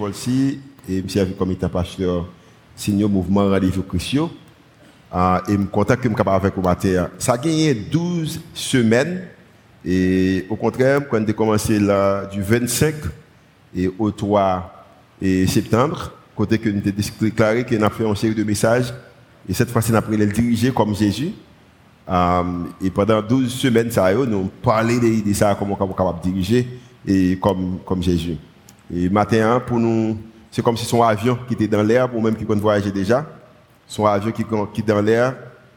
Volsi et je suis comme étant pasteur senior mouvement Rendez-vous Christian. Et je suis content que je suis capable avec vous matin. Ça a gagné 12 semaines. Et au contraire, quand on a commencé là, du 25 et au 3 septembre, côté que nous avons déclaré qu'on a fait une série de messages. Et cette fois-ci, on a pris le diriger comme Jésus. Et pendant 12 semaines, nous avons parlé de ça, comment on est capable de diriger et comme Jésus. Et matin, pour nous, c'est comme si son avion qui était dans l'air, ou même qui compte voyager déjà. Son avion qui est dans l'air,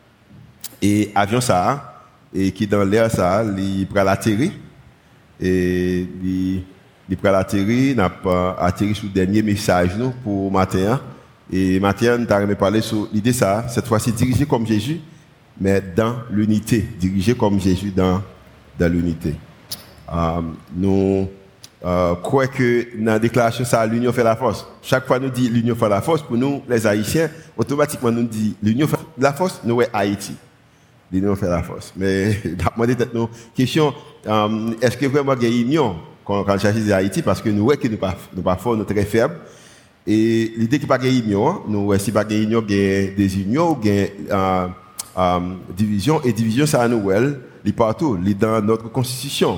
et avion ça, et qui est dans l'air ça, il prend l'atterrir. Et il prend l'atterrir, n'a pas atterri sur le dernier message nous, pour matin. Et matin, nous avons parlé sur l'idée ça, cette fois-ci dirigé comme Jésus, mais dans l'unité, dirigé comme Jésus dans l'unité. Nous croyons que dans la déclaration ça, l'union fait la force. Chaque fois nous dit l'union fait la force, pour nous, les Haïtiens, automatiquement nous dit l'union fait la force, nous est Haïti. L'union fait la force. Mais, demandez peut-être nos questions, est-ce que vraiment il y a une union quand on cherche Haïti, parce que nous voyons que nous pas forts, nous très faibles. Et l'idée qu'il n'y a pas de union, nous, si pas de union, il y a des unions, il y a division, et division, ça nous, il est partout, il est dans notre constitution.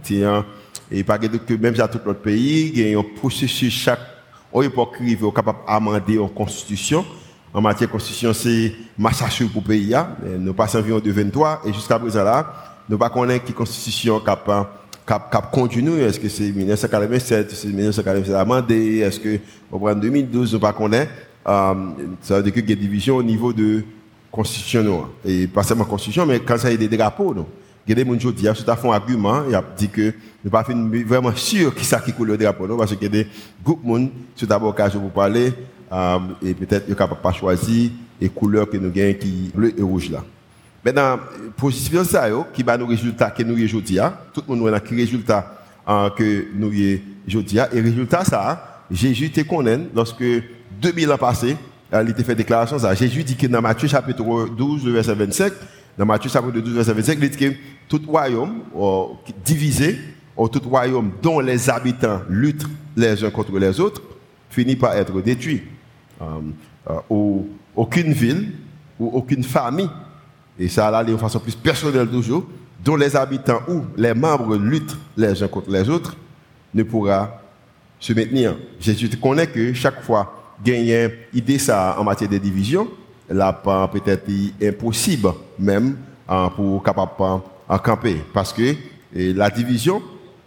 Et pas que même dans tout notre pays, il y a un processus, chaque époque qui est capable d'amender une constitution. En matière de constitution, c'est massacre pour le pays. Nous passons environ de 23, et jusqu'à présent là, nous ne connaissons pas qui constitution cap continue. Est-ce que c'est 1947, c'est 1947 amendé, est-ce que au 2012 nous pas connaît, ça veut dire qu'il y a des divisions au niveau de constitution et pas seulement constitution, mais quand ça y a des drapeaux non. Il y a des gens qui ont fait un argument, il a dit que nous pas vraiment sûr qui ça qui coule le drapeau non, parce qu'il y a des groupes monde sur d'abord occasion pour parler et peut-être ils capable pas choisir les couleurs que nous gagnons qui bleu et rouge là. Maintenant, position ça qui va nous résultat que nous y aujourd'hui, tout le monde a qui résultat que nous y aujourd'hui et résultat ça, Jésus était connaît lorsque 2000 ans passés, il a fait déclaration ça. Jésus dit que dans Matthieu chapitre 12 verset 25, dans Matthieu chapitre 12 verset 25, il dit que tout royaume divisé ou tout royaume dont les habitants luttent les uns contre les autres finit par être détruit. Aucune ville ou aucune famille, et ça là de façon plus personnelle toujours, dont les habitants ou les membres luttent les uns contre les autres, ne pourra se maintenir. Jésus connaît que chaque fois gagner idée ça en matière de division, là peut-être impossible même pour capable en camper, parce que la division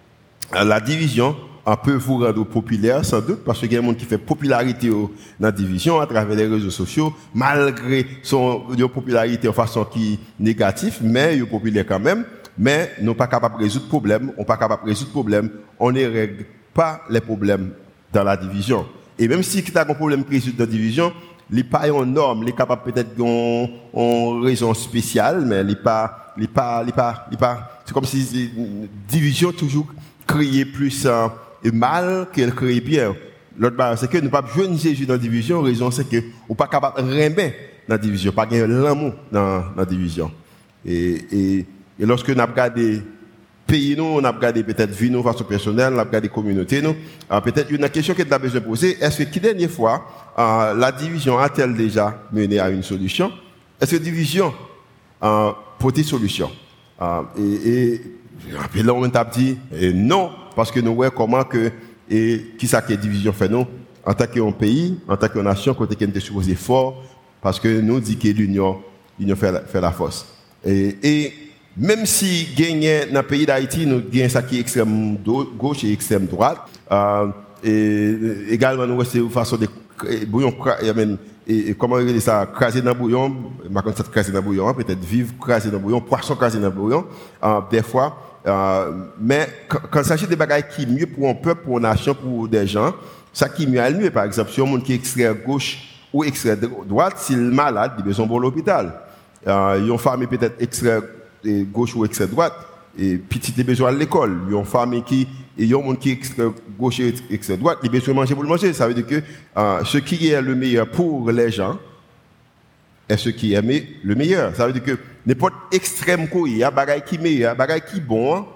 peut vous rendre populaire sans doute, parce qu'il y a des gens qui font popularité dans la division à travers les réseaux sociaux, malgré son popularité en façon qui négative, mais ils sont populaires quand même, mais nous ne sommes pas capables de résoudre problème, on ne règle pas les problèmes dans la division. Et même si tu as un problème qui résout dans la division, il n'est pas en norme, il est capable peut-être d'une raison spéciale, mais il n'est pas, c'est comme si division toujours créait plus mal qu'elle crée bien. L'autre barre, c'est que nous ne pouvons pas jouer Jésus dans la division, raison c'est que nous ne sommes pas capables de remettre dans la division, pas gagner l'amour dans la division. Et lorsque nous avons regardé pays, nous, on a regardé peut-être vie, nous, façon personnelle, on a regardé communauté, nous, peut-être une question que tu as besoin de poser, est-ce que qui dernière fois, la division a-t-elle déjà mené à une solution? Est-ce que la division porte une solution? Et là, on t'a dit non, parce que nous voyons comment que, qui ça que la division fait nous, en tant qu'un pays, en tant qu'une nation, côté qu'on était supposé fort, parce que nous dit que l'union fait la force. Et même si gagner dans le pays d'Haïti, nous gagnons ça qui est extrême gauche et extrême droite, et également nous c'est une façon de bouillon, et comment on dit ça, craser dans le bouillon, ma connaissance craser dans le bouillon, peut-être vivre craser dans le bouillon, poisson craser dans le bouillon, des fois, mais quand il s'agit de bagages qui sont mieux pour un peuple, pour une nation, pour des gens, ça qui est mieux à mieux, par exemple, si un monde qui est extrême gauche ou extrême droite, s'il est malade, il a besoin de l'hôpital. Il y a une famille peut-être extrême gauche ou extrême droite, et petit a besoin de l'école. Il y a une famille qui, il y a un monde qui est extrême gauche et extrême droite, il a besoin de manger pour le manger. Ça veut dire que ce qui est le meilleur pour les gens est ce qui est le meilleur. Ça veut dire que n'importe extrême quoi, il y a bagaille qui est meilleur, bagaille qui est bon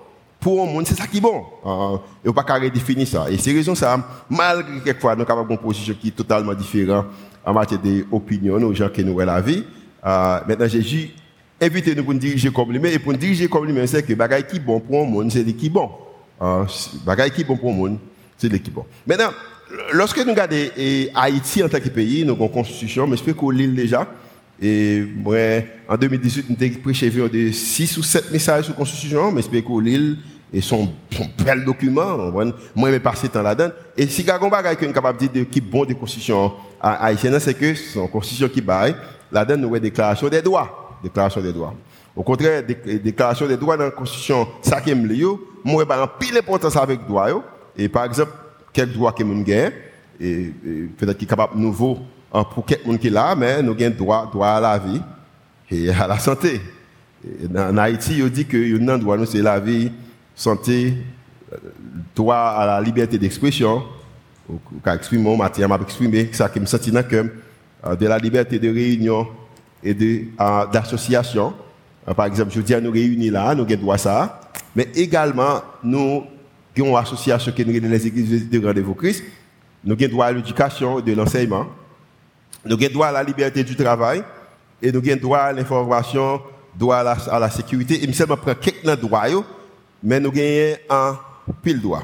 pour un monde, c'est ça qui est bon. Et on ne peut pas redéfinir ça. Et c'est raison ça, malgré quelquefois, nous avons une position qui est totalement différente en matière d'opinion, aux gens qui nous voient la vie. Maintenant, Jésus invite nous pour nous diriger comme lui-même. Et pour nous diriger comme lui-même, c'est que les bagailles qui sont bon pour un monde, c'est les qui bon. Les bagailles qui sont bon pour un monde, c'est les qui bon. Maintenant, lorsque nous regardons Haïti en tant que pays, nous avons une constitution, mais je peux qu'on l'île déjà. Et moi, en 2018, nous avons prêché de 6 ou 7 messages sur la constitution, mais je peux qu'on l'île et son bel document. Moi, je passé temps là-dedans. Et si il y a un bagage que nous sommes capables de dire qui est bon de la constitution haïtienne, c'est que c'est une constitution qui baille. Là-dedans, nous avons une déclaration des droits. Déclaration des droits. Au contraire, déclaration des droits dans la constitution, ça qui est mieux, moi, je vais pile l'importance avec les droits. Et par exemple, quel droit que nous gagnons, et peut-être qu'il est capable de nouveau pour quelqu'un qui est là, mais nous avons droit à la vie et à la santé. En Haïti, on dit que nous avons droit, c'est la vie, santé, droit à la liberté d'expression. Quand exprimer mon matière, m'a exprimé ça qui me sentit dans le cœur, de la liberté de réunion et d'association. Par exemple, je dis à nous réunir là, nous avons droit à ça, mais également nous avons une association qui nous les églises de rendez-vous Christ. Nous avons droit à l'éducation et de l'enseignement. Nous avons droit à la liberté du travail. Et nous avons droit à l'information, droit à la sécurité. Et seulement prendre quelques droits, mais nous avons un pile droit.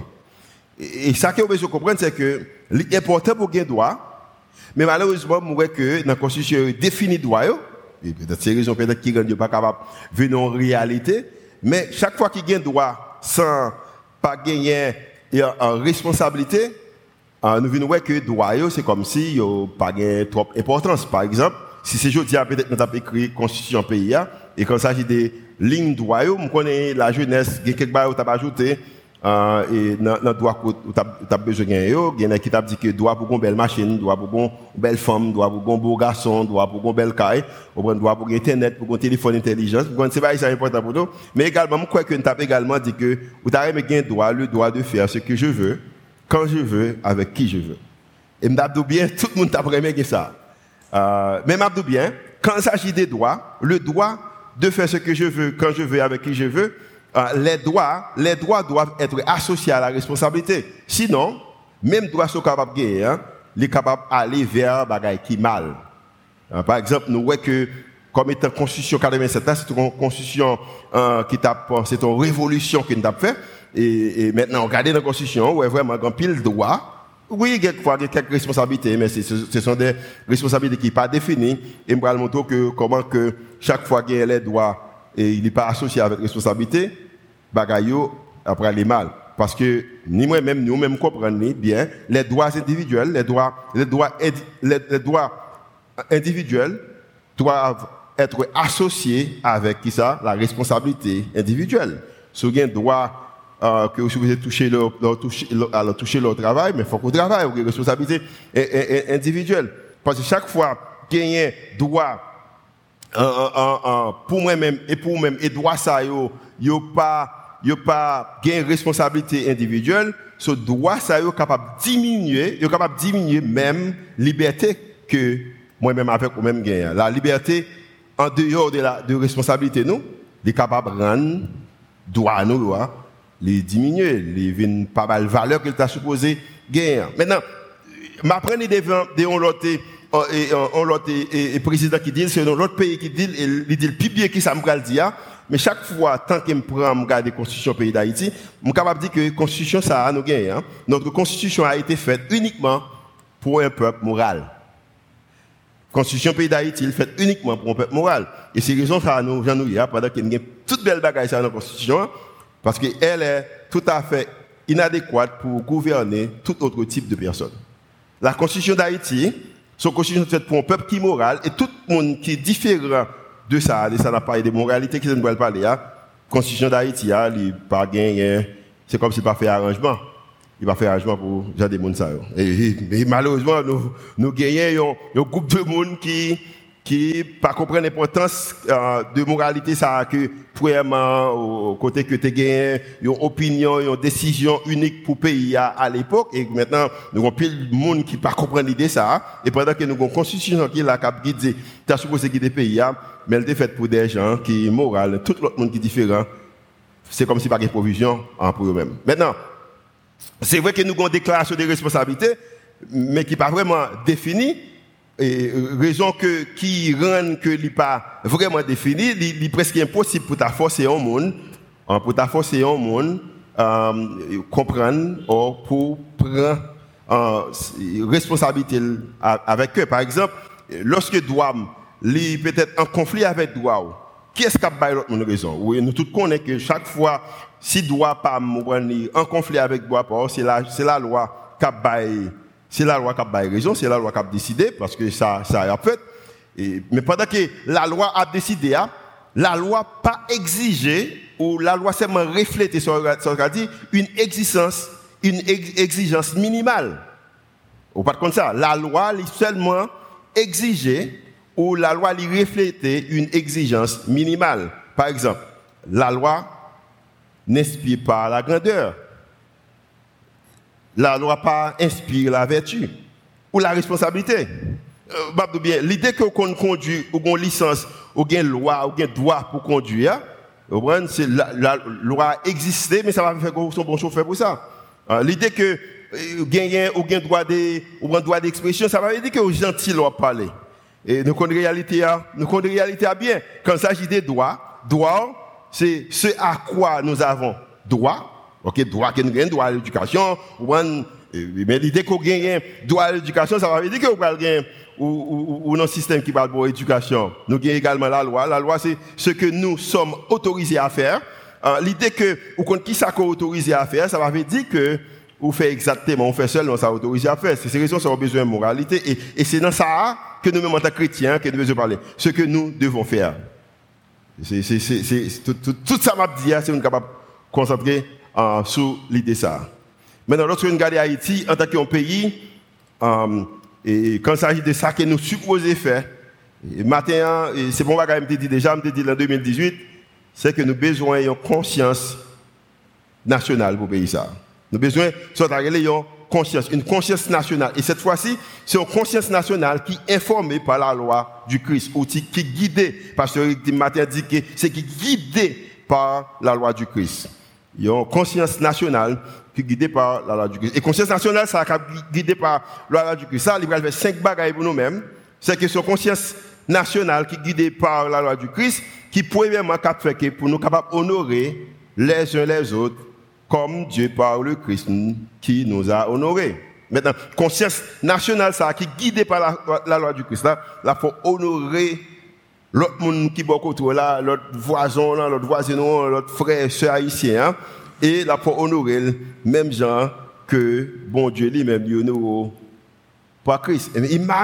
Et ça que vous devez comprendre, c'est que l'important pour gagner droit, mais malheureusement, nous voyons que dans la Constitution, définit droit, et peut-être c'est raison peut-être qui ne pas capable de venir en réalité, mais chaque fois qu'il gagne droit sans pas gagner en responsabilité, nous venons voir que droit, c'est comme si il n'y a pas trop d'importance. Par exemple, si c'est jeudi, peut-être nous avons écrit Constitution pays, et quand il s'agit des lignes droit, on connaît la jeunesse, il y a quelques barres où tu as ajouté, et dans le droit que tu as besoin de gagner, il y en a qui t'a dit que droit pour une belle machine, droit pour une belle femme, droit pour un beau garçon, droit pour une belle caille, droit pour Internet, pour un téléphone intelligent, c'est pas ça important pour nous. Mais également, je crois que tu as également dit que vous avez le droit de faire ce que je veux, quand je veux, avec qui je veux. Et je me dis bien, tout le monde t'a vraiment ça. Mais je me dis bien, quand il s'agit des droits, le droit de faire ce que je veux, quand je veux, avec qui je veux, les droits doivent être associés à la responsabilité. Sinon, même droits sont capables de gagner, les capables d'aller vers bagaille qui mal. Par exemple, nous voyons que, comme étant Constitution 87, c'est une Constitution c'est une révolution que nous avons fait. Et maintenant, regardez la Constitution, où est vraiment un pile de droits. Oui, quelquefois, il y a quelques responsabilités, mais ce sont des responsabilités qui ne sont pas définies. Et je vais montrer que comment que chaque fois qu'il y a les droits, et il n'est pas associé avec responsabilité, bagayo après les mal. Parce que ni moi-même, nous-mêmes comprenons bien, les droits individuels, les droits individuels doivent être associés avec qui ça, la responsabilité individuelle. Si vous avez un droit que vous pouvez toucher leur travail, mais il faut qu'on travaille, vous avez une responsabilité individuelle. Parce que chaque fois qu'il y a un droit pour moi-même et pour moi-même, et droit ça, yo pas gain responsabilité individuelle, ce droit ça est capable de diminuer même liberté que moi-même avec ou même gain. La liberté en dehors de responsabilité nous, est capable de rendre droit nous les diminuer, les vinn pas mal valeur qu'il t'a supposé gagner. Maintenant, m'apprendre devant l'autre et président qui dit, c'est l'autre pays qui dit, il dit le plus bien qui ça me dit, mais chaque fois, tant qu'il me prend, me garde la constitution pays d'Haïti, je suis capable de dire que la constitution, ça a nous gagné. Notre constitution a été faite uniquement pour un peuple moral. La constitution pays d'Haïti, elle est faite uniquement pour un peuple moral. Et c'est raison ça nous, pendant qu'il y a toute belle bagaille dans la constitution, parce qu'elle est tout à fait inadéquate pour gouverner tout autre type de personne. La constitution d'Haïti, c'est une constitution faite pour un peuple qui est moral, et tout le monde qui est différent de ça n'a pas de moralité qui ne doit parler. La constitution d'Haïti, il pas gagné, c'est comme s'il n'a pas fait arrangement. Il va faire arrangement pour gens des monde ça. Et malheureusement, nous gagnons un groupe de monde qui pas comprendre l'importance de moralité ça que vraiment au côté que tu gagné une opinion, une décision unique pour pays à l'époque, et maintenant nous avons pile de monde qui pas comprendre l'idée ça, et pendant que nous avons une constitution qui la cap guider, tu supposé guider pays, mais elle est faite pour des gens qui moral, tout l'autre monde qui est différent c'est comme si pas de provision pour eux-mêmes. Maintenant, c'est vrai que nous avons une déclaration de responsabilité, mais qui n'est pas vraiment définie. Et raison qui rend que n'est pas vraiment définie, il est presque impossible pour ta forcer un monde, comprendre ou pour prendre responsabilité avec eux. Par exemple, lorsque droit est peut-être en conflit avec droit, qui est-ce qui a l'autre monde raison? Oui, nous tous connaissons que chaque fois, si droit pas en conflit avec droit, c'est la loi qui a c'est la loi qui a raison, c'est la loi qui a décidé, parce que ça a fait. Mais pendant que la loi a décidé, la loi pas exigé, ou la loi seulement reflété sur ce qu'a dit, une exigence minimale. Ou pas comme ça, la loi est seulement exigée, ou la loi lui reflétait une exigence minimale. Par exemple, la loi n'inspire pas la grandeur. La loi pas inspire la vertu ou la responsabilité. L'idée que qu'on conduit ou qu'on licence ou qu'on loi ou qu'on droit pour conduire, c'est la loi existait, mais ça va faire qu'on soit bon chauffeur pour ça. L'idée que gagner ou gain droit d'expression, ça va dire que aux gentils leur parler. Et nous connaissons réalité bien. Quand il s'agit des droits, c'est ce à quoi nous avons droit. OK, droit que nous gagnons, droit à l'éducation, mais l'idée qu'on gagne droit à l'éducation, ça veut dire qu'on va gagner ou un système qui parle pour l'éducation. Nous gagnons également la loi. La loi, c'est ce que nous sommes autorisés à faire. L'idée que, ou qu'on qui ça qu'on autorisé à faire, ça veut dire que on fait exactement, on fait seul, on s'est autorisé à faire. C'est ces raisons, ça a besoin de moralité. Et c'est dans ça que nous, même en tant que chrétiens, que nous devons parler. Ce que nous devons faire. Tout ça m'a dit, c'est nous capables de concentrer sur l'idée ça. Maintenant, lorsque nous regardons Haïti en tant qu'un pays, et quand il s'agit de ça que nous supposons faire, matin, c'est bon, je me dit déjà, je me dit en 2018, c'est que nous avons besoin d'une conscience nationale pour le pays ça. Nous avons besoin une conscience nationale. Et cette fois-ci, c'est une conscience nationale qui est informée par la loi du Christ, ou qui est guidée, parce que Matin dit que c'est qui est guidé par la loi du Christ. Il y a une conscience nationale qui est guidée par la loi du Christ. Et conscience nationale, ça est guidée par la loi du Christ. Ça, il va faire 5 bagailles pour nous-mêmes. C'est que cette conscience nationale qui est guidée par la loi du Christ, qui premièrement fait que pour nous capables d'honorer les uns les autres, comme Dieu par le Christ qui nous a honorés. Maintenant, conscience nationale, ça qui est guidée par la loi du Christ, là, faut honorer l'autre monde qui est autour là, l'autre voisin là, l'autre voisin, l'autre frère, soeur haïtien, et là pour honorer le même gens que bon Dieu lui-même honore par Christ.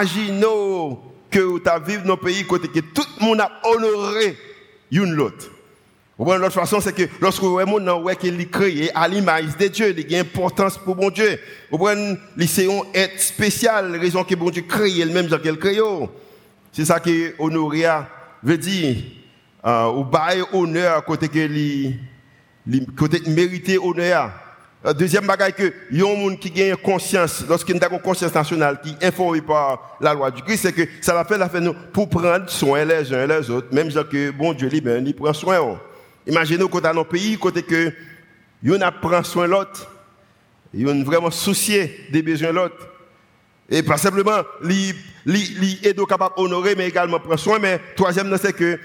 Imaginez que tu vis dans un pays côté que tout le monde a honoré l'autre. L'autre façon, c'est que lorsque vous voyez qu'il est créé à l'image de Dieu, il a une importance pour bon Dieu. Vous voyez, c'est une aide spéciale, la raison que bon Dieu crée le même genre qu'il crée. C'est ça que honorer veut dire. Ou bailler honneur côté que côté mériter honneur. Deuxième bagaille que y a un monde qui gagne conscience, lorsqu'il a une conscience nationale qui est informée par la loi du Christ, c'est que ça va faire nous pour prendre soin les uns les autres, même genre que bon Dieu lui-même il prend soin. Imaginez quand dans nos pays, côté que y'en a prend soin l'autre, y'en vraiment soucié des besoins de l'autre. Et pas simplement li aider capable honorer mais également prendre soin. Mais troisième c'est que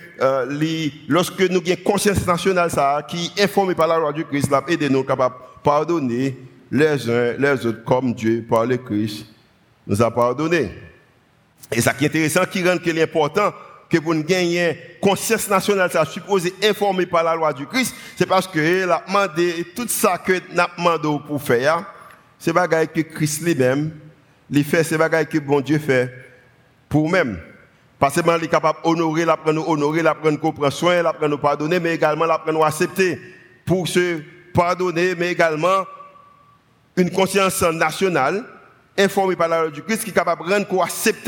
lorsque nous avons conscience nationale ça qui est informée par la loi du Christ, là aider nous capable pardonner les uns les autres comme Dieu par le Christ nous a pardonné. Et ça qui est intéressant, qui rend que l'important que pour nous gagner conscience nationale, ça supposé informé par la loi du Christ, c'est parce que la demandé tout ça que n'a demandé pour faire, c'est bagaille que Christ lui-même, il fait, c'est bagaille que bon Dieu fait pour même. Pas seulement il est capable d'honorer, l'apprendre honorer, l'apprendre prendre soin, l'apprendre pardonner, mais également l'apprendre accepter pour se pardonner, mais également une conscience nationale informée par la loi du Christ qui est capable de rendre qu'on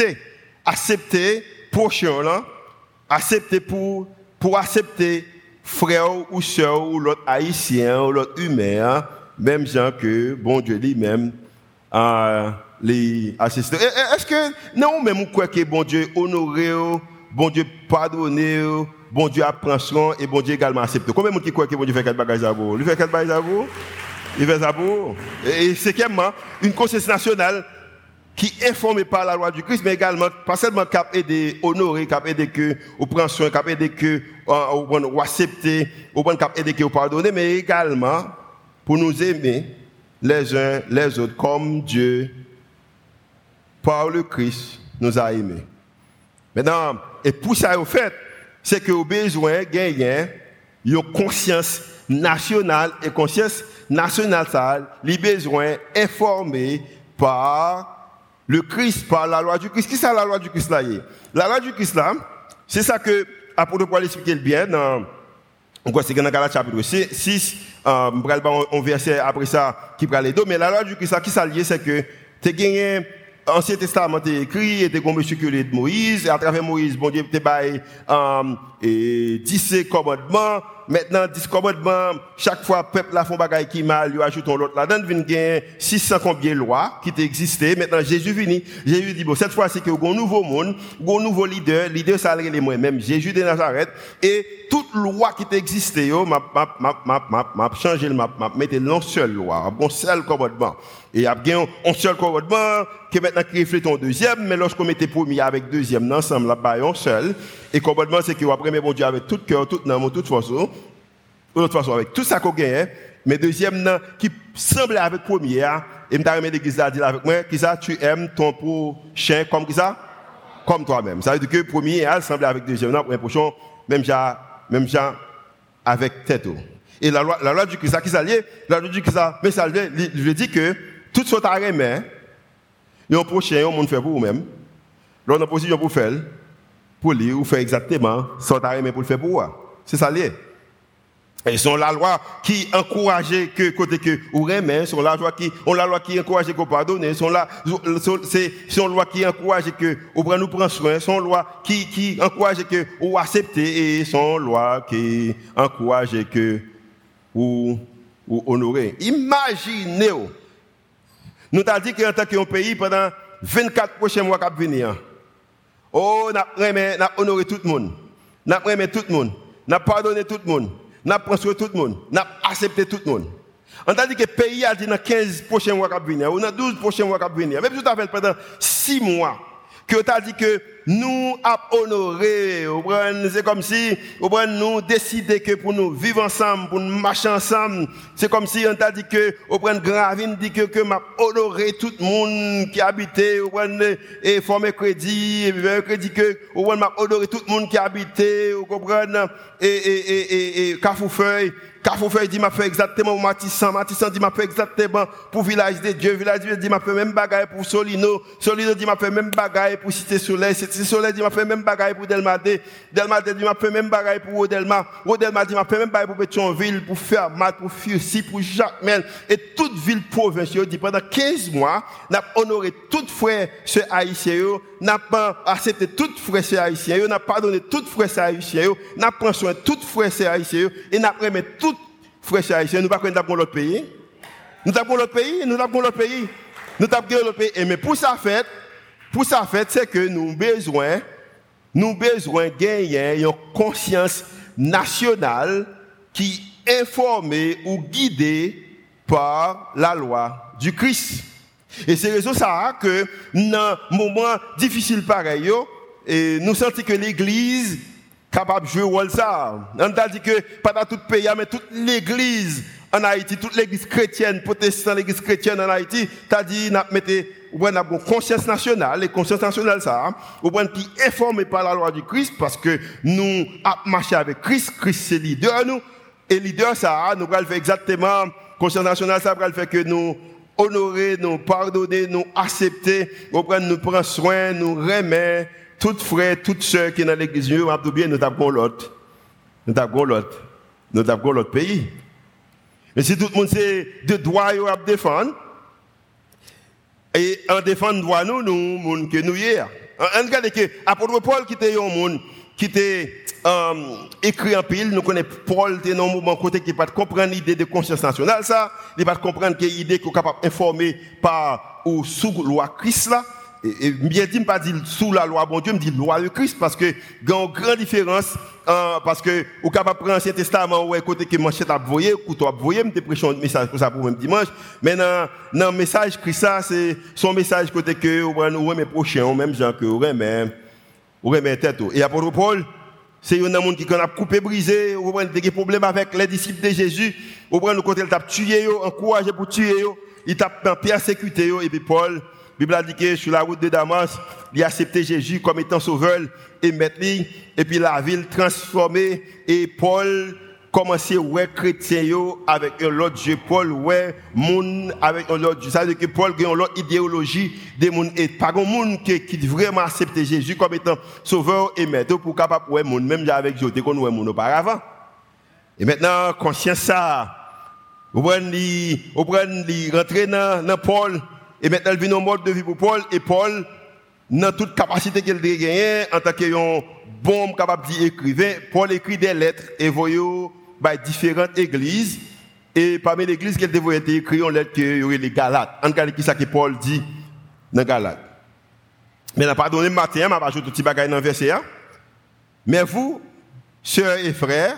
accepter prochain là. Accepter pour accepter frère ou soeur ou l'autre haïtien ou l'autre humain, même gens que bon Dieu lui-même les assiste. Est-ce que non même quoi que bon Dieu honorer bon Dieu pardonner, bon Dieu apprend soin et bon Dieu également accepter. Combien de monde qui croit que bon Dieu fait quelque bagages à vous? Il fait quelque bagages à vous? Il fait ça pour vous. Et cinquièmement, une conscience nationale qui est informée par la loi du Christ, mais également, pas seulement capable d'aider, honorer, capable d'aider que, ou prendre soin, capable d'aider que, ou accepter, ou capable d'aider que, ou pardonner, mais également pour nous aimer les uns les autres comme Dieu, par le Christ, nous a aimés. Maintenant, et pour ça, au fait, c'est que au besoin de gagner une conscience nationale, et conscience nationale, ça, les besoins informés par le Christ, par la loi du Christ. Qui c'est la loi du Christ là? La loi du Christ là, c'est ça que l'apôtre Paul explique bien dans Galates chapitre 6, on verset après ça qui prend les deux, mais la loi du Christ là, qui s'allie, c'est que tu as gagné Ancien Testament est écrit, était comme circulé de Moïse, et à travers Moïse, bon Dieu, était bail 10 commandements. Maintenant, 10 commandements, chaque fois, peuple la font bagaille qui mal, lui ajoute l'autre là-dedans, vient gagner 600 combien de lois qui existaient. Maintenant, Jésus vini. Jésus dit, bon, cette fois, c'est que un nouveau monde, un nouveau leader, ça les moi-même, Jésus de Nazareth, et toute loi qui existait, m'a changé, m'a mettre une seule loi, un seul commandement. Et il y a un seul commandement, qui maintenant qui reflète un deuxième, mais lorsqu'on mettait premier avec deuxième, ensemble, là-bas, un seul. Et commandement, c'est que vous apprenez bon Dieu avec tout cœur, toute âme, toute façon. De toute façon, avec tout ça qu'on gagne, mais deuxième, qui semble avec premier, et m'ta remis l'église là, dit avec moi, qui ça, tu aimes ton prochain comme qui ça? Comme toi-même. Ça veut dire que premier, elle semble avec deuxième, non, pour un prochain, même genre, avec tête. Et la loi du Christ, qui s'allie, la loi du Christ, mais ça veut dire que, tout ce que tu as remis, il y a un prochain, on fait pour vous-même. L'on a position pour faire, pour lui, ou faire exactement ce que tu as remis pour le faire pour vous. C'est ça lié. Et sont la loi qui encourage que côté que ou remet, sont la loi qui encourage que pardonner, sont la loi qui encourage que ou nous prend soin, sont loi qui encourage que ou accepter et sont loi qui encourage que ou honorer. Imaginez, nous t'a dit qu'en tant qu'un pays pendant 24 prochains mois qui venir. Oh, n'a honoré tout le monde. N'a remet tout le monde. N'a pardonné tout le monde. N'a pris soin tout le monde, n'a accepté tout le monde. On a dit que le pays a dit dans 15 prochains mois qui venir, ou dans 12 prochains mois qui venir. Même si tu as fait pendant 6 mois, que tu as dit que nous avons honoré, c'est comme si nous décidons que pour nous vivre ensemble, pour nous marcher ensemble, c'est comme si on t'a dit que Gravine dit que m'a honoré tout le monde qui habitait, et formé crédit que m'a honoré tout le monde qui habitait, vous comprenez, et Carrefourfeuille dit m'a fait exactement Matissan dit m'a fait exactement pour Village de Dieu dit m'a fait même bagaille pour Solino dit m'a fait même bagaille pour Cité Soleil dit m'a fait même bagaille pour Delmadé dit m'a fait même bagaille pour Odelma dit m'a fait même bagaille pour Pétionville pour Fermat pour Furcy pour Jacmel et toute ville province dit pendant 15 mois n'a honoré tout frère ce haïtien n'a pas accepté tout frère ce haïtien n'a pardonné tout frère ce haïtien n'a pris soin tout frère ce haïtien et n'a remis tout frère haïtien, nous ne pouvons pas l'autre pays. Nous avons l'autre pays. Mais pour ça fait, c'est que nous avons besoin de gagner une conscience nationale qui est informée ou guidée par la loi du Christ. Et c'est raison ça que dans un moment difficile pareil, et nous sentons que l'Église capable de jouer rôle ça. On a dit que pas dans tout pays, mais toute l'église en Haïti, toute l'église chrétienne, protestante, l'église chrétienne en Haïti, t'as dit, n'a mettez, ou on a une conscience nationale, et conscience nationale ça, ou on qui est informé par la loi du Christ, parce que nous avons marché avec Christ c'est leader nous, et leader ça, nous allons faire exactement, conscience nationale ça va faire que nous honorer, nous pardonner, nous accepter, nous prendre soin, nous remettre, toutes frères, toutes sœurs qui sont dans l'église, nous avons l'autre pays. Mais si tout le monde sait de droit à défendre, et en défendre droit nous que nous hier. On regarde que l'apôtre Paul qui était un monde qui était écrit en pile, nous connaissons Paul était dans un moment côté qui pas comprendre l'idée de conscience nationale ça, il pas comprendre que l'idée qu'on est capable d'informer par ou sous loi Christ là. et bien dit, pas dire sous la loi, bon Dieu, me dit loi de Christ, parce que il y a une grande différence, parce que, au capable de prendre l'Ancien Testament, ouais, côté que manchette a voyé, couteau a voyé, me prêcher un message pour ça pour même dimanche, mais dans le message Christ, ça, c'est son message côté que, ou mes prochains, même gens que, ou remet tête. Et apôtre Paul, c'est un monde qui a coupé, brisé, ou des problèmes avec les disciples de Jésus, ou le côté il t'a tué, encouragé pour tuer, il t'a persécuté, et puis Paul, la Bible a dit que sur la route de Damas, il a accepté Jésus comme étant sauveur et maître, et puis la ville transformée, et Paul commençait à voir chrétien avec un autre Dieu, Paul ouais monde avec un autre Dieu. Ça veut dire que Paul a une autre idéologie des monde et pas un monde qui vraiment accepté Jésus comme étant sauveur et maître pour capable ouais monde même avec Dieu qu'on ouais monde auparavant. Et maintenant conscience ça, vous prenez rentrer dans Paul. Et maintenant, il vient au mode de vie pour Paul. Et Paul, dans toute capacité qu'il a gagnée, en tant qu'un bon capable d'écrivain, Paul écrit des lettres et voyait à différentes églises. Et parmi les églises qu'il devait écrire, une lettre qu'il y aurait les Galates. En tout cas, qui ça que Paul dit dans Galates. Mais n'a pas donné matin, je vais ajouter un petit bagage dans le verset. Mais vous, sœurs et frères,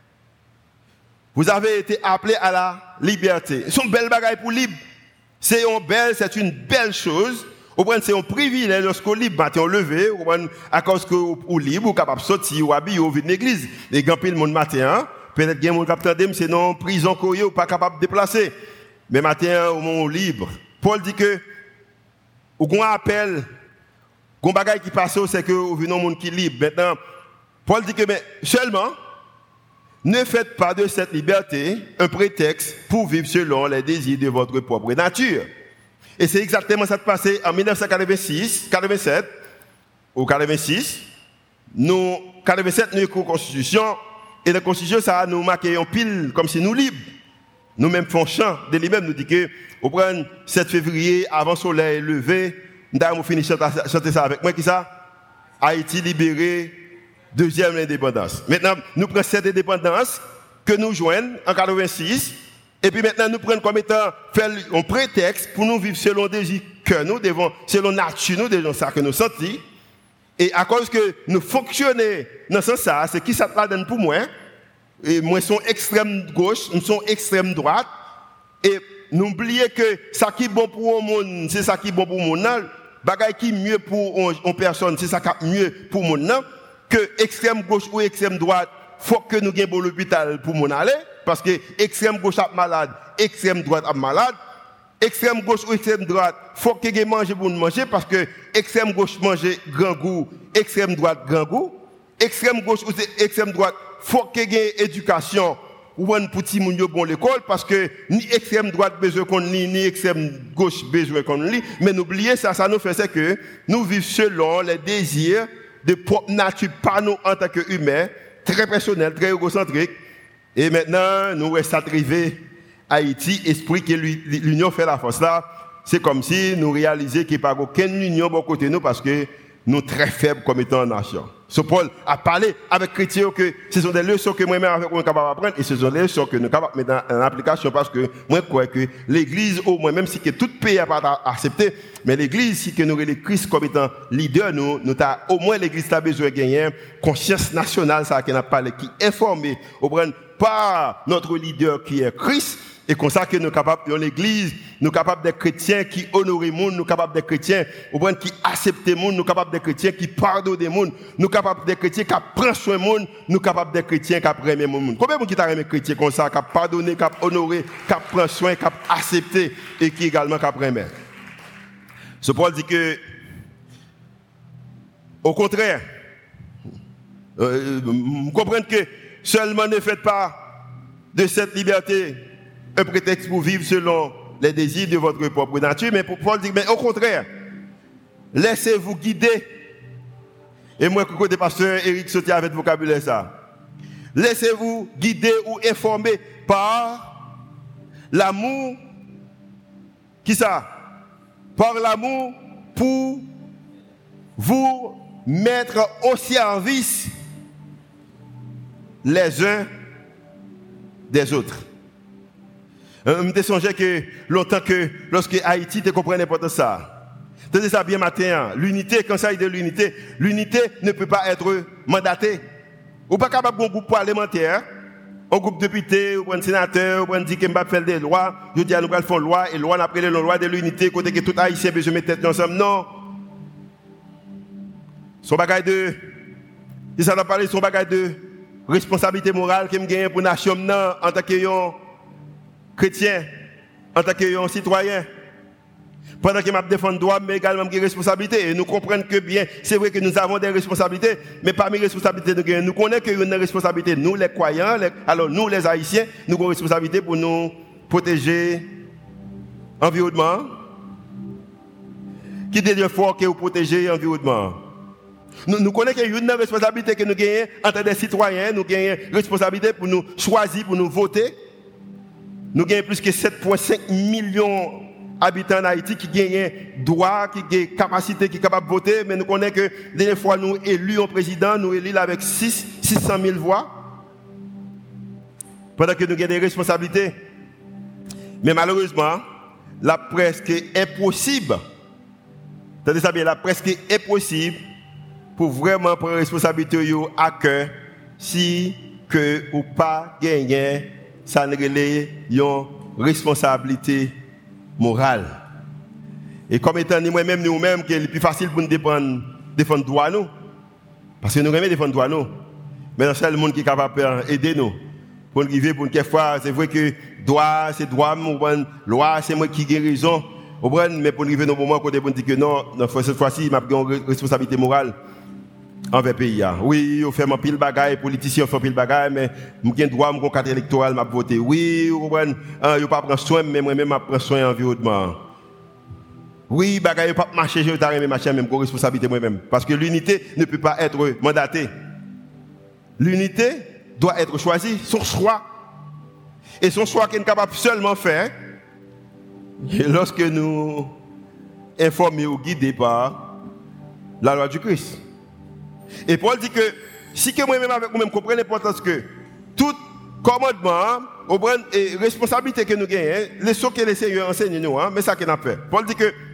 vous avez été appelés à la liberté. C'est une belle bagaille pour libre. C'est une belle chose. C'est un privilège lorsqu'on libre, matin levé, à cause que vous libre, vous capable de sortir ou habiller ou venir l'église. Et quand le monde matin, peut-être qu'il y a un capitaine, c'est non prison ou pas capable de déplacer. Mais matin, au moment libre. Paul dit que, ou qu'on appelle, qu'on bagaille qui passe, c'est que vous venez au monde qui est libre. Maintenant, Paul dit que, mais seulement, ne faites pas de cette liberté un prétexte pour vivre selon les désirs de votre propre nature. Et c'est exactement ça qui s'est passé en 1986, 87 ou 86. 87, nous avons une constitution. Et la constitution, ça nous marque en pile comme si nous libres. Nous-mêmes faisons chant de lui-même. Nous disons que, au 7 février, avant le soleil levé, nous avons fini de chanter ça avec moi. Qui ça? Haïti libéré. Deuxième indépendance. Maintenant, nous prenons cette indépendance que nous joignons en 86, et puis maintenant nous prenons comme étant faire un prétexte pour nous vivre selon des désir que nous devons, selon nature, nous devons ça que nous sentons. Et à cause que nous fonctionnons dans ce sens, c'est qui ça te donne pour moi. Et moi, je suis extrême gauche, nous sommes extrême droite, et n'oubliez que ça qui est bon pour le monde, c'est ça qui est bon pour le monde. Bagaille qui est mieux pour une personne, c'est ça qui est mieux pour le monde. Que extrême gauche ou extrême droite, faut que nous gagnions l'hôpital pour mon aller, parce que extrême gauche est malade, extrême droite est malade. Extrême gauche ou extrême droite, faut que nous manger pour nous manger, parce que extrême gauche mange grand goût, extrême droite grand goût. Extrême gauche ou extrême droite, faut que nous ayons éducation ou un petit moun yo bon l'école, parce que ni extrême droite besoin qu'on lit, ni extrême gauche besoin qu'on lit. Mais n'oubliez ça nous fait c'est que nous vivons selon les désirs de propre nature, pas nous en tant qu'humains, très personnel, très égocentrique. Et maintenant, nous sommes arrivés à Haïti, esprit que l'union fait la force là. C'est comme si nous réalisions qu'il n'y a pas aucune union de côté nous parce que nous sommes très faibles comme étant nation. So Paul a parlé avec les chrétiens que ce sont des leçons que moi-même avec moi capable d'apprendre et ce sont des leçons que nous sommes capables de mettre en application parce que moi je crois que l'Église, au moins même si que tout pays n'a pas accepté, mais l'Église, si que nous avons le Christ comme étant leader, au moins l'Église a besoin de gagner conscience nationale, ça qui n'a pas qui est informée par notre leader qui est Christ. Et comme ça que nous sommes capables dans l'Église, nous sommes capables des chrétiens qui honorent le monde, nous sommes capables des chrétiens qui acceptent le monde, nous sommes capables des chrétiens qui pardonnent le monde, nous sommes capables des chrétiens qui prennent soin du monde, nous sommes capables des chrétiens qui prennent le monde. Combien de gens qui ont aimé chrétiens comme ça, qui pardonnent, qui honorent, qui prennent soin, qui acceptent et qui également qui prennent. Ce Paul dit que, au contraire, vous comprenez que seulement ne faites pas de cette liberté un prétexte pour vivre selon les désirs de votre propre nature, mais pour Paul dit, mais au contraire, laissez-vous guider. Et moi, côté pasteur Eric Sauté avec le vocabulaire ça. Laissez-vous guider ou informer par l'amour. Qui ça? Par l'amour pour vous mettre au service les uns des autres. Je me songé que longtemps que lorsque Haïti te comprenait pas de ça. Tenez ça bien matin. L'unité, quand ça dit de l'unité, l'unité ne peut pas être mandatée. Ou pas capable d'un groupe parlementaire, un groupe de députés, ou un sénateur, ou un dit qu'il va faire des lois, je dis à nous allons faire loi, et loi après les lois de l'unité, côté que tout haïtien besoin de mettre tête ensemble. Non. Son bagage de, si ça n'a parlé, son bagage de responsabilité morale que me gagne pour la nation en tant que chrétien, en tant que citoyen. Pendant que je défends le droit, mais également des responsabilités. Et nous comprenons que bien, c'est vrai que nous avons des responsabilités, mais parmi les responsabilités, nous connaissons qu'il y a une responsabilité. Nous, les croyants, alors nous, les Haïtiens, nous avons une responsabilité pour nous protéger l'environnement. Qui est fort que vous protéger l'environnement? Nous connaissons qu'il y a une responsabilité que nous gagnons en tant que citoyens. Nous avons une responsabilité pour nous choisir, pour nous voter. Nous gagnons plus que 7,5 millions habitants en Haïti qui gagnent droit, qui gagnent capacité, qui sont capables de voter, mais nous connaissons que des fois nous élus un président, nous élus avec 600 000 voix, pendant que nous avons des responsabilités. Mais malheureusement, la presque impossible, attendez ça bien, la presque impossible pour vraiment prendre responsabilité à cœur si que ou pas gagner, ça ne relève une responsabilité morale. Et comme étant nous-mêmes, nous-mêmes, que c'est plus facile pour nous défendre le droit nous. Parce que nous aimons défendre le droit nous. Mais c'est le monde qui est capable d'aider nous. Pour nous arriver, pour nous quelquefois, c'est vrai que droit, c'est droit, loi, c'est moi qui ai raison. Mais pour nous arriver dans le moment où on dit que non, cette fois-ci, il m'a pris une responsabilité morale envers le pays. Oui, on fait un pile bagaille, les politiciens font pile bagaille, mais j'ai droit, mon carte électorale, m'a voté. Oui, on ne pas prendre soin, mais moi-même, je prends soin de l'environnement. Oui, bagaille, pas marcher, je vais marcher, même responsabilité moi-même. Parce que l'unité ne peut pas être mandatée. L'unité doit être choisie, son choix. Et son choix qu'on est capable seulement faire lorsque nous informés ou guidés par la loi du Christ. Et Paul dit que si que moi-même avec vous-même comprenez l'importance que tout commandement et responsabilité que nous gagnons, les choses que les Seigneurs enseignent nous, mais ça qu'on a fait. Paul dit que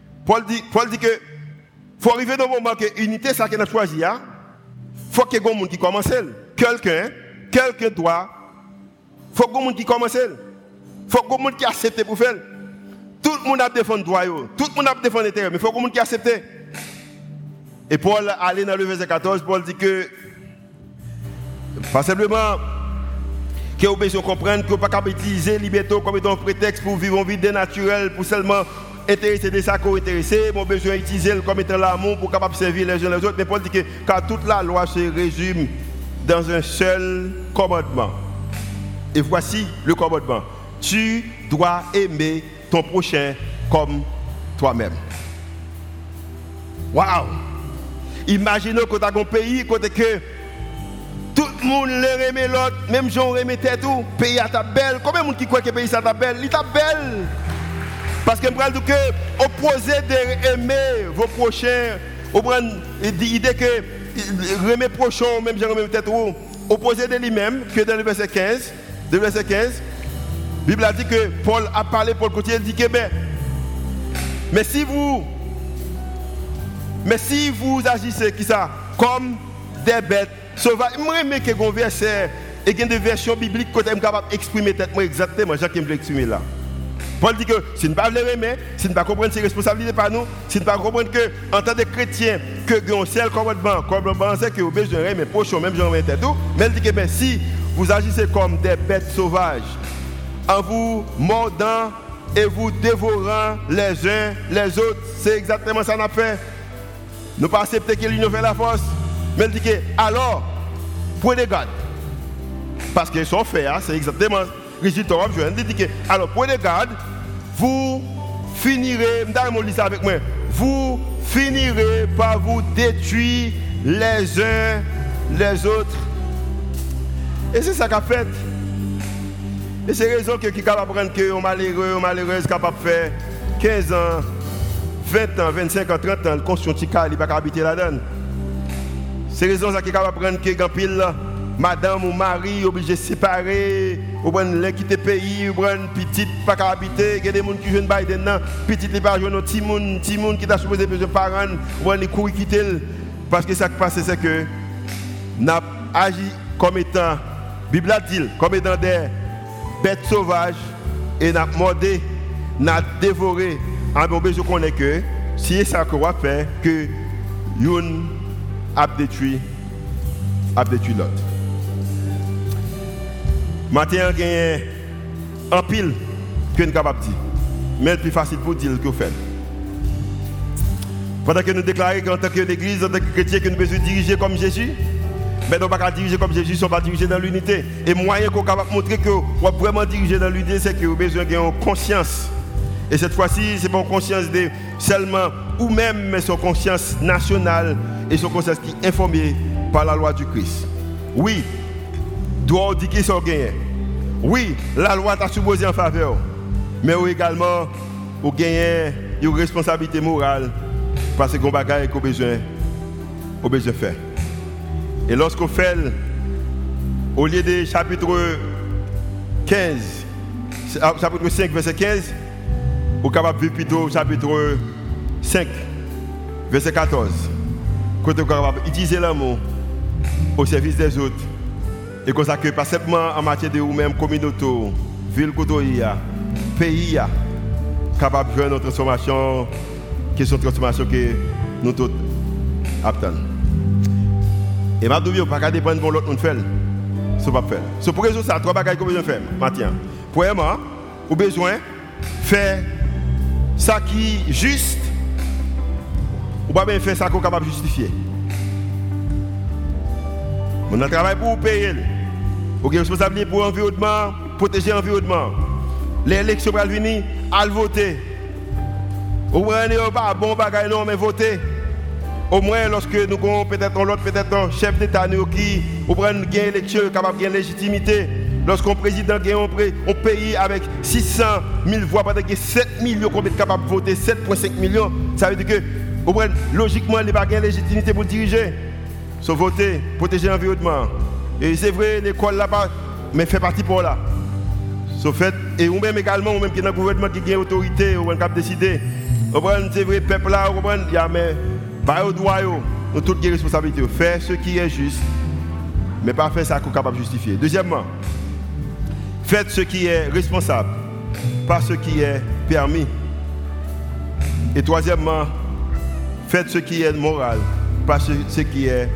faut arriver dans le moment que l'unité, ça qu'on a choisi, faut qu'il y ait des gens qui commencent. Quelqu'un doit, faut qu'il y ait des gens qui commencent. Faut qu'il y ait des gens qui acceptent pour faire. Tout le monde a défendu le droit, tout le monde a défendu l'intérieur, mais il faut qu'il y ait des gens qui acceptent. Et Paul, allé dans le verset 14, Paul dit que, pas simplement, que vous besoin comprendre que vous ne pouvez pas utiliser la liberté comme étant un prétexte pour vivre une vie dénaturelle, pour seulement intéresser des sacs ou intéresser, vous besoin d'utiliser comme étant l'amour pour capable servir les uns les autres. Mais Paul dit que car toute la loi se résume dans un seul commandement. Et voici le commandement. Tu dois aimer ton prochain comme toi-même. Waouh! Imaginez que tu as un pays côté que tout le monde les remet l'autre, même gens remettent tout, pays à ta belle. Combien de monde qui croit que le pays à ta belle? Il est belle. Parce que je dis que opposé d'aimer vos prochains, l'idée que remet prochain, même gens remettent tout, opposé de lui-même, que dans le verset 15, la Bible a dit que Paul a parlé pour le côté, il dit que mais si vous agissez qui ça, comme des bêtes sauvages, je me que un verset et des versions bibliques que je suis capable d'exprimer exactement ce que je veux exprimer là. Paul dit que si nous ne pas les remettre, si nous ne pas comprendre ses responsabilités par nous, si nous ne pas comprendre que en tant que chrétien, que nous un seul commandement, c'est que vous avez besoin de remettre prochain, même si vous remettez tout, mais il dit que si vous agissez comme des bêtes sauvages, en vous mordant et vous dévorant les uns les autres, c'est exactement ça qu'on a fait. Nous ne pas accepter que l'union fait la force. Mais il dit que, alors, prenez garde. Parce qu'ils sont faits, c'est exactement résultat. Il dit que, alors, prenez garde, vous finirez, avec moi, vous finirez par vous détruire les uns les autres. Et c'est ça qu'a fait. Et c'est raison que qui est capable de prendre que un malheureux, une malheureuse capable de faire 15 ans, 20 ans, 25 ans, 30 ans, le conscient il ne peut pas habiter là-dedans. C'est raison ça qui est capable de prendre que pile madame ou mari obligé de séparer, ou prendre les quitter pays, ou prendre petite pas qu'à habiter, il y a des gens qui jouent Biden nan, petite les pas jouer nos petit monde qui t'a supposé besoin de parents, ou prendre les courir quitter parce que ça qui passe c'est que n'a agi comme étant Bible a dit comme étant des bêtes sauvages et n'a mordé, n'a dévoré. En besoin qu'on est que si c'est ça qu'on va faire que yon a détruit l'autre. Maintenant, il y a un pile que nous sommes capables de dire. Mais c'est plus facile pour dire que vous faites. Pendant que nous déclarons qu'en tant qu'église, en tant que chrétien, que nous devons diriger comme Jésus, mais nous ne pouvons pas diriger comme Jésus, nous ne pas diriger dans l'unité. Et le moyen qu'on est capable de montrer que nous pouvons vraiment diriger dans l'unité, c'est que nous avons besoin d'avoir conscience. Et cette fois-ci, ce n'est pas une conscience de seulement ou même, mais son conscience nationale et son conscience qui est informée par la loi du Christ. Oui, doit dire qu'ils sont gagnés. Oui, la loi t'a supposé en faveur. Mais également, vous gagnez une responsabilité morale parce qu'on a besoin de faire. Et lorsqu'on fait, au lieu de chapitre 5, verset 15, vous êtes capable de vivre plutôt chapitre 5, verset 14. Quand vous êtes capable d'utiliser l'amour au service des autres. Et comme ça que pas simplement en matière de vous-même, communauté, ville, pays, capable de faire notre transformation, qui est une transformation que nous tous attendons. Et ma douille, pas qu'à dépendre de l'autre monde fait. Ce pas faire. C'est pour résoudre ça, trois bagages que vous besoin faire, Mathieu. Premièrement, vous avez besoin de faire ça qui est juste, ou pas bien faire ça qu'on est capable de justifier. On a travaillé pour vous payer. Vous avez une responsabilité pour l'environnement, protéger l'environnement. Les élections pour venir, à voter. Au moins, nous n'avons pas bon bagage, non, mais voter. Au moins, lorsque nous avons peut-être un chef d'État qui prend une élection, capable de gagner légitimité. Lorsqu'un président gagne un pays avec 600 000 voix, peut-être que 7 millions qui sont capables de voter, 7,5 millions, ça veut dire que, logiquement, il n'y a pas de légitimité pour diriger. Sauf voter, protéger l'environnement. Et c'est vrai, l'école là-bas, mais fait partie pour là. Sauf fait, et ou même également, ou même qui est dans le gouvernement qui a autorité, ou qui a décidé. C'est vrai, le peuple là, il y a mais, pas au droit, nous toutes les responsabilités. Faire ce qui est juste, mais pas faire ça qu'on est capable de justifier. Deuxièmement, faites ce qui est responsable, pas ce qui est permis. Et troisièmement, faites ce qui est moral, pas ce qui est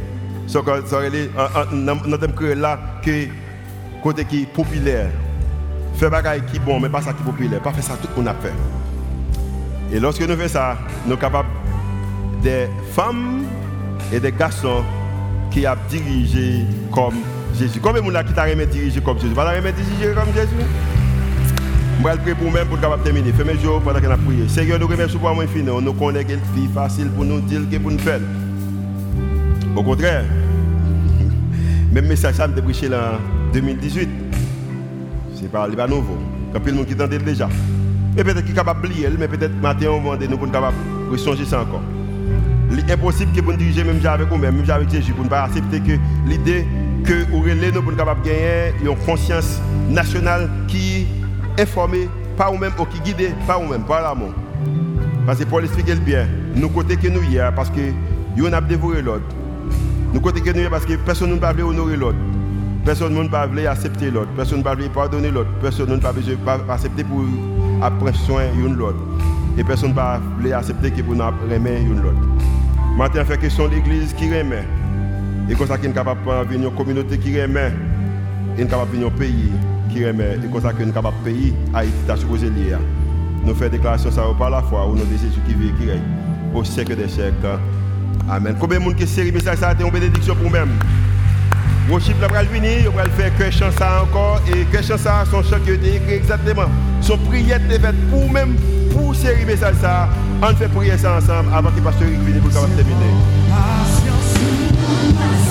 là que côté qui est populaire. Faire bagaille qui est bon, mais pas ça qui est populaire. Pas faire ça tout qu'on a fait. Et lorsque nous faisons ça, nous sommes capables des femmes et des garçons qui ont dirigé comme Jésus. Combien de gens qui t'a dirigé comme Jésus? Pas dirigé comme Jésus? Je vais prier pour nous-mêmes pour capable terminer. Fais mes jours pendant qu'on a prié. Seigneur, nous remercions pour moi fini. Nous connaissons qu'il est facile pour nous dire que pour nous faire. Au contraire, même message ça me débriché en 2018. C'est pas nouveau. Quand il y a des gens qui t'entendent déjà. Et peut-être qu'il est capable d'oublier, mais peut-être matin au moment nous sommes capables de changer ça encore. Il est impossible que nous diriger même avec nous-mêmes, même avec Jésus, pour ne pas accepter que l'idée que nous sommes capables de gagner une conscience nationale qui est informée par nous-mêmes ou qui est guidée par nous-mêmes, par l'amour. Parce que pour l'expliquer bien, nous côté que nous y a, parce que nous avons dévoré l'autre. Nous côté que nous y a, parce que personne ne peut honorer l'autre. Personne ne peut accepter l'autre. Personne ne peut pardonner l'autre. Personne ne peut accepter pour prendre soin de l'autre. Et personne ne peut accepter que pour nous remettre l'autre. Maintenant, fait question de l'église qui remet. Et comme ça, qui est capable de venir une communauté qui remet. Et capable de venir un pays qui remet. Et comme ça, qui est capable de payer Haïti, tu as supposé lier. Nous faisons déclaration ça par la foi, au nom de Jésus qui vit et qui règne. Au siècle des siècles. Amen. Combien de monde qui série message ça a été une bénédiction pour nous-mêmes? Worship là va venir, on va faire que chant ça encore et que chant ça son chant qui a été écrit exactement. Son prière est faite pour même pour série message ça. On fait prier ça ensemble avant que le pasteur vienne pour terminer.